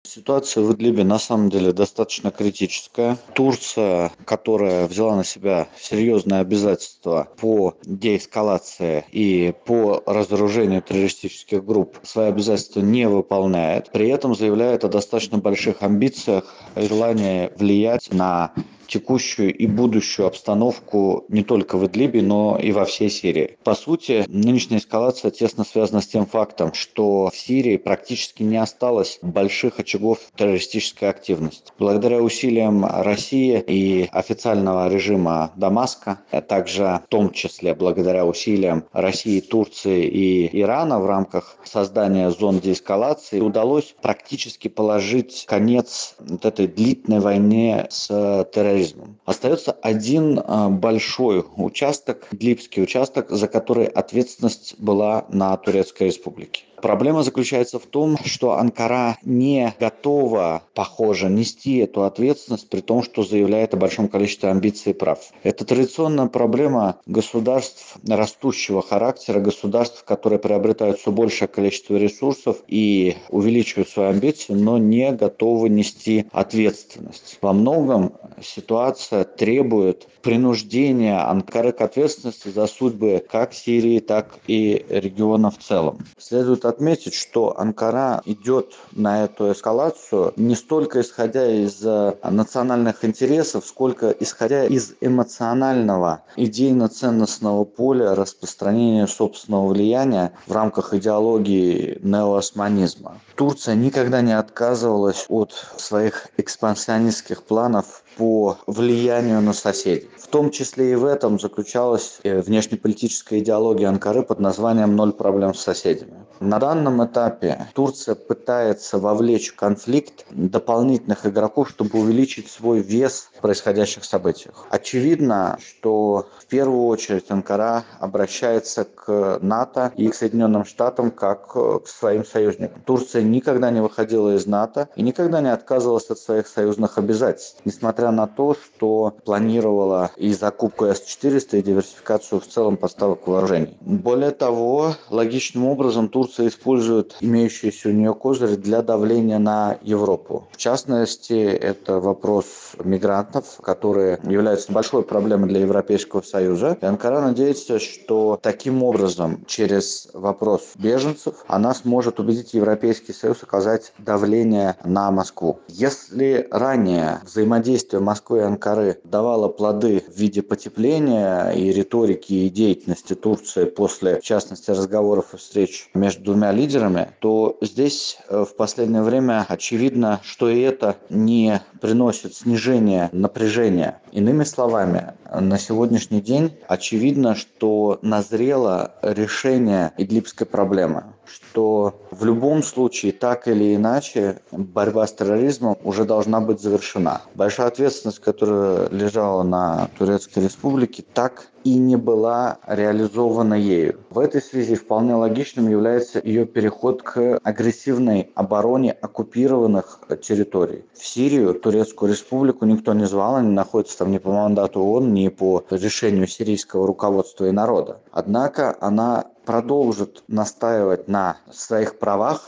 Ситуация в Идлибе на самом деле достаточно критическая. Турция, которая взяла на себя серьезные обязательства по деэскалации и по разоружению террористических групп, свои обязательства не выполняет. При этом заявляет о достаточно больших амбициях и желании влиять на текущую и будущую обстановку не только в Идлибе, но и во всей Сирии. По сути, нынешняя эскалация тесно связана с тем фактом, что в Сирии практически не осталось больших очагов террористической активности. Благодаря усилиям России и официального режима Дамаска, а также в том числе благодаря усилиям России, Турции и Ирана в рамках создания зон деэскалации, удалось практически положить конец вот этой длительной войне с терроризмом. Остается один большой участок, Идлибский участок, за который ответственность была на Турецкой Республике. Проблема заключается в том, что Анкара не готова, похоже, нести эту ответственность, при том, что заявляет о большом количестве амбиций и прав. Это традиционная проблема государств растущего характера, государств, которые приобретают все большее количество ресурсов и увеличивают свои амбиции, но не готовы нести ответственность. Во многом ситуация требует принуждения Анкары к ответственности за судьбы как Сирии, так и региона в целом. Следует отметить, что Анкара идет на эту эскалацию не столько исходя из национальных интересов, сколько исходя из эмоционального, идейно-ценностного поля распространения собственного влияния в рамках идеологии неоосманизма. Турция никогда не отказывалась от своих экспансионистских планов по влиянию на соседей. В том числе и в этом заключалась внешнеполитическая идеология Анкары под названием «Ноль проблем с соседями». На данном этапе Турция пытается вовлечь в конфликт дополнительных игроков, чтобы увеличить свой вес в происходящих событиях. Очевидно, что в первую очередь Анкара обращается к НАТО и к Соединенным Штатам как к своим союзникам. Турция никогда не выходила из НАТО и никогда не отказывалась от своих союзных обязательств, несмотря на то, что планировала и закупку С-400, и диверсификацию в целом поставок вооружений. Более того, логичным образом Турция использует имеющиеся у нее козыри для давления на Европу. В частности, это вопрос мигрантов, которые являются большой проблемой для Европейского Союза. И Анкара надеется, что таким образом, через вопрос беженцев, она сможет убедить Европейский Союз оказать давление на Москву. Если ранее взаимодействие Москвы и Анкары давало плоды в виде потепления и риторики и деятельности Турции после, в частности, разговоров и встреч между двумя лидерами, то здесь в последнее время очевидно, что и это не приносит снижения напряжения. Иными словами, на сегодняшний день очевидно, что назрело решение идлибской проблемы, что в любом случае, так или иначе, борьба с терроризмом уже должна быть завершена. Большая ответственность, которая лежала на Турецкой Республике, так и не была реализована ею. В этой связи вполне логичным является ее переход к агрессивной обороне оккупированных территорий. В Сирию, Турецкую Республику никто не звал, они находятся там не по мандату ООН, не по решению сирийского руководства и народа. Однако она продолжит настаивать на своих правах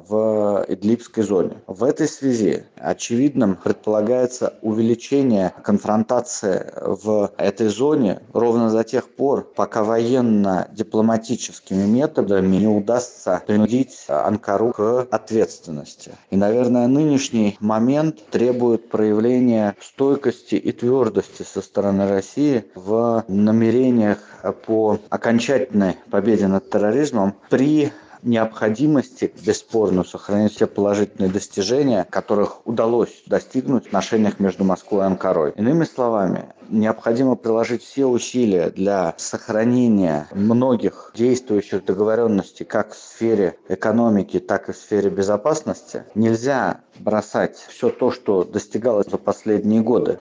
в Идлибской зоне. В этой связи очевидным предполагается увеличение конфронтации в этой зоне ровно до тех пор, пока военно-дипломатическими методами не удастся принудить Анкару к ответственности. И, наверное, нынешний момент требует проявления стойкости и твердости со стороны России в намерениях по окончательной победе над терроризмом при необходимости, бесспорно, сохранить все положительные достижения, которых удалось достигнуть в отношениях между Москвой и Анкарой. Иными словами, необходимо приложить все усилия для сохранения многих действующих договоренностей как в сфере экономики, так и в сфере безопасности. Нельзя бросать все то, что достигалось за последние годы.